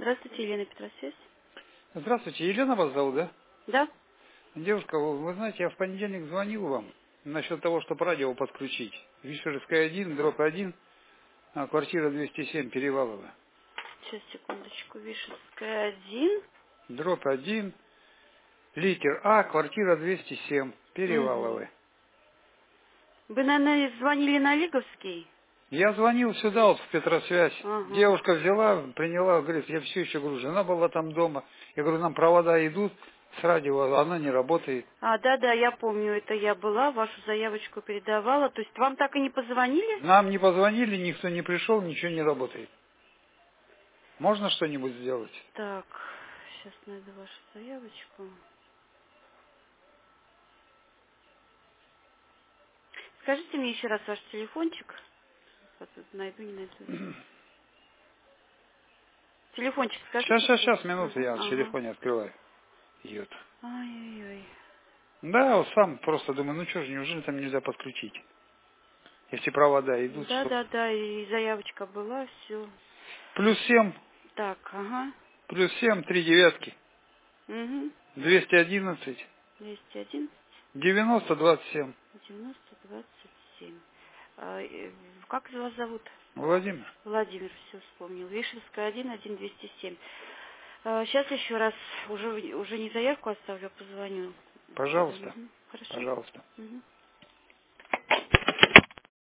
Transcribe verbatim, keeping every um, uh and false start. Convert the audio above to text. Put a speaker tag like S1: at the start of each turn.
S1: Здравствуйте, Елена Петросвязь.
S2: Здравствуйте, Елена вас зовут, да?
S1: Да?
S2: Девушка, вы вы знаете, я в понедельник звонил вам насчет того, чтобы радио подключить. Вишерская один, дробь один, а, квартира двести семь, Перевалово.
S1: Сейчас, секундочку. Вишенская один.
S2: Дробь один, литер А, квартира двести семь,
S1: Угу.
S2: Переваловы.
S1: Вы, наверное, звонили на Лиговский?
S2: Я звонил сюда, вот в Петросвязь.
S1: Ага.
S2: Девушка взяла, приняла, говорит, я все еще, говорю, жена была там дома. Я говорю, нам провода идут с радио, а она не работает.
S1: А, да-да, я помню, это я была, вашу заявочку передавала. То есть вам так и не позвонили?
S2: Нам не позвонили, никто не пришел, ничего не работает. Можно что-нибудь сделать?
S1: Так, сейчас найду вашу заявочку. Скажите мне еще раз ваш телефончик. Вот тут найду, не найду. Телефончик
S2: Сейчас,
S1: скажите
S2: сейчас,
S1: свой.
S2: сейчас, минуту,
S1: Ага,
S2: я в
S1: ага.
S2: телефоне открываю. Идет.
S1: Ой-ой-ой.
S2: Да, вот сам просто думаю, ну что же, неужели там нельзя подключить? Если провода идут, что...
S1: Да-да-да, и заявочка была, все.
S2: Плюс семь,
S1: Так, ага.
S2: плюс семь, три девятки,
S1: Угу.
S2: двести одиннадцать,
S1: двести один,
S2: девяносто, двадцать семь.
S1: девяносто, двадцать семь. А, э, как вас зовут?
S2: Владимир,
S1: Владимир, все вспомнил. Вишенская один, один, двести семь. Сейчас еще раз, уже, уже не заявку оставлю, а позвоню.
S2: пожалуйста,
S1: Угу. Хорошо?
S2: пожалуйста.
S1: Угу.